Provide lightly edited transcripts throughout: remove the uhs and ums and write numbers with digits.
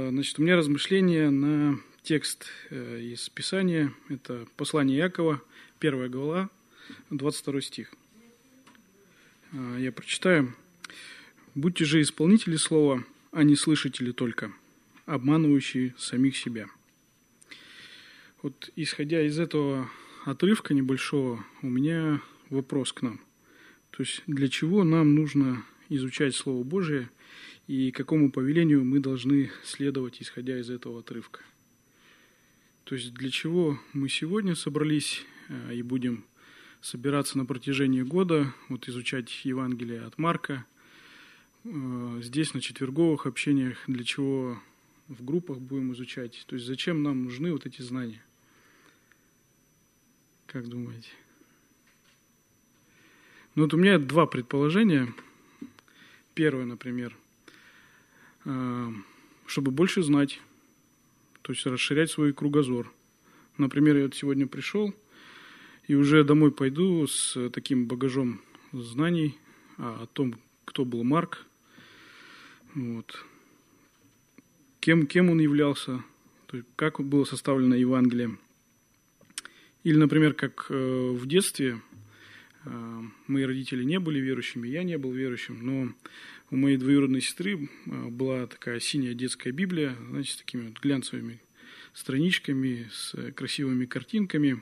Значит, у меня размышления на текст из Писания. Это послание Иакова, 1 глава, 22 стих. Я прочитаю. «Будьте же исполнители слова, а не слышатели только, обманывающие самих себя». Вот исходя из этого отрывка небольшого, у меня вопрос к нам. То есть для чего нам нужно изучать Слово Божие и какому повелению мы должны следовать, исходя из этого отрывка? То есть для чего мы сегодня собрались и будем собираться на протяжении года, вот изучать Евангелие от Марка, здесь на четверговых общениях, для чего в группах будем изучать? То есть зачем нам нужны вот эти знания? Как думаете? Ну вот у меня два предположения. Первое, например, чтобы больше знать, то есть расширять свой кругозор. Например, я вот сегодня пришел и уже домой пойду с таким багажом знаний о том, кто был Марк, вот, кем он являлся, то есть как было составлено Евангелие. Или, например, как в детстве мои родители не были верующими, я не был верующим, но у моей двоюродной сестры была такая синяя детская Библия, знаете, с такими вот глянцевыми страничками, с красивыми картинками.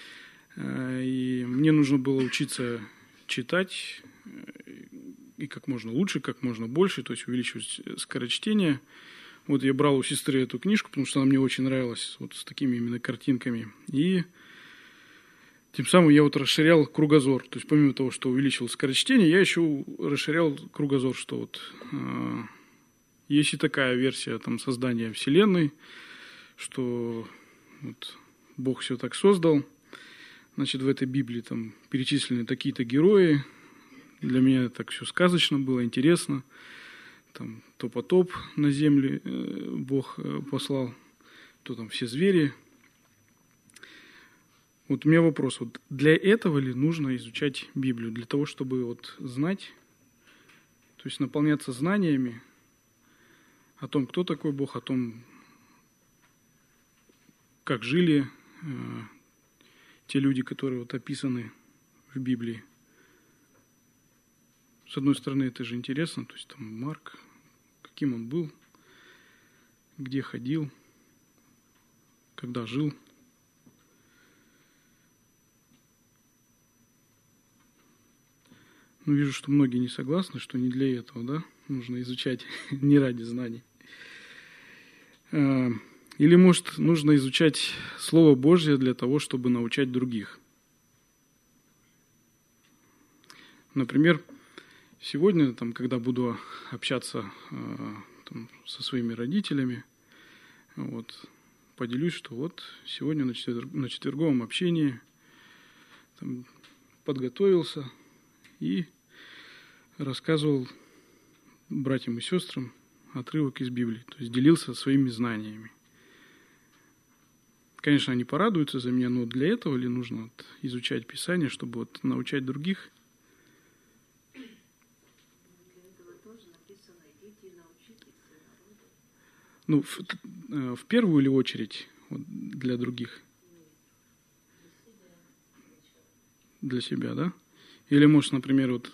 И мне нужно было учиться читать и как можно лучше, как можно больше, то есть увеличивать скорочтение. Вот я брал у сестры эту книжку, потому что она мне очень нравилась, вот с такими именно картинками. И тем самым я вот расширял кругозор. То есть помимо того, что увеличивал скорочтение, я еще расширял кругозор, что вот есть и такая версия там, создания Вселенной, что вот, Бог все так создал. Значит, в этой Библии там перечислены такие-то герои. Для меня так все сказочно было, интересно. Там то потоп на земле Бог послал, то там все звери. Вот у меня вопрос, вот для этого ли нужно изучать Библию? Для того, чтобы вот знать, то есть наполняться знаниями о том, кто такой Бог, о том, как жили те люди, которые вот описаны в Библии. С одной стороны, это же интересно, то есть там Марк, каким он был, где ходил, когда жил. Ну, вижу, что многие не согласны, что не для этого, да, нужно изучать, не ради знаний. Или, может, нужно изучать Слово Божье для того, чтобы научать других. Например, сегодня, там, когда буду общаться там, со своими родителями, вот, поделюсь, что вот сегодня на четверговом общении там, подготовился и рассказывал братьям и сестрам отрывок из Библии, то есть делился своими знаниями. Конечно, они порадуются за меня, но для этого ли нужно вот изучать Писание, чтобы вот научать других? Для этого тоже написано: идите и научитесь народа. Ну, в первую ли очередь вот, для других? Для себя, да? Или, может, например, вот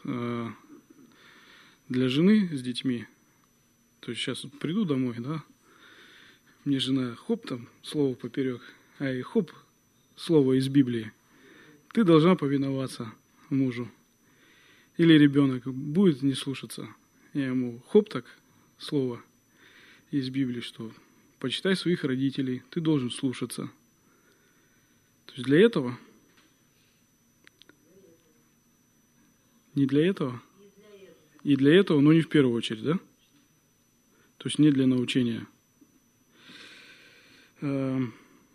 для жены с детьми, то есть сейчас приду домой, да, мне жена, хоп, там, слово поперек, а и хоп, слово из Библии. Ты должна повиноваться мужу. Или ребенок будет не слушаться. Я ему, хоп, так, слово из Библии, что почитай своих родителей, ты должен слушаться. То есть для этого? Не для этого? И для этого, но не в первую очередь, да? То есть не для научения. То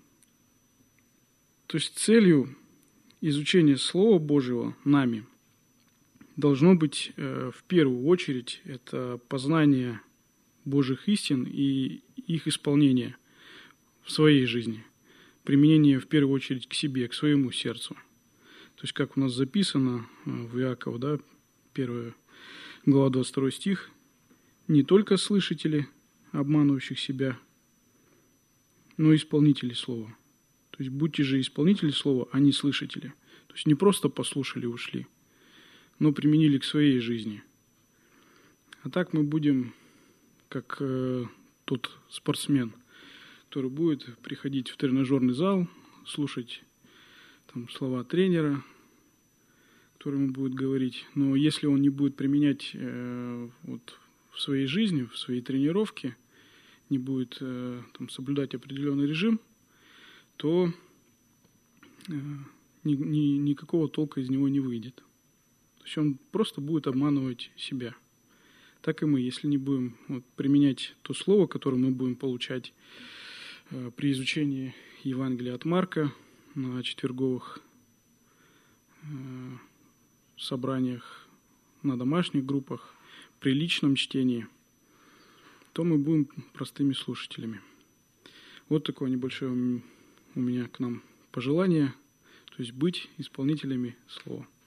есть целью изучения Слова Божьего нами должно быть в первую очередь это познание Божьих истин и их исполнение в своей жизни. Применение в первую очередь к себе, к своему сердцу. То есть как у нас записано в Иакова, да, 1 глава 22 стих, не только слышатели, обманывающих себя, но исполнителей слова. То есть будьте же исполнители слова, а не слышатели. То есть не просто послушали и ушли, но применили к своей жизни. А так мы будем как тот спортсмен, который будет приходить в тренажерный зал, слушать там слова тренера, который ему будет говорить. Но если он не будет применять вот в своей жизни, в своей тренировке, не будет там соблюдать определенный режим, то никакого толка из него не выйдет. То есть он просто будет обманывать себя. Так и мы, если не будем применять то слово, которое мы будем получать при изучении Евангелия от Марка на четверговых собраниях, на домашних группах, при личном чтении, то мы будем простыми слушателями. Вот такое небольшое у меня к нам пожелание, то есть быть исполнителями слова.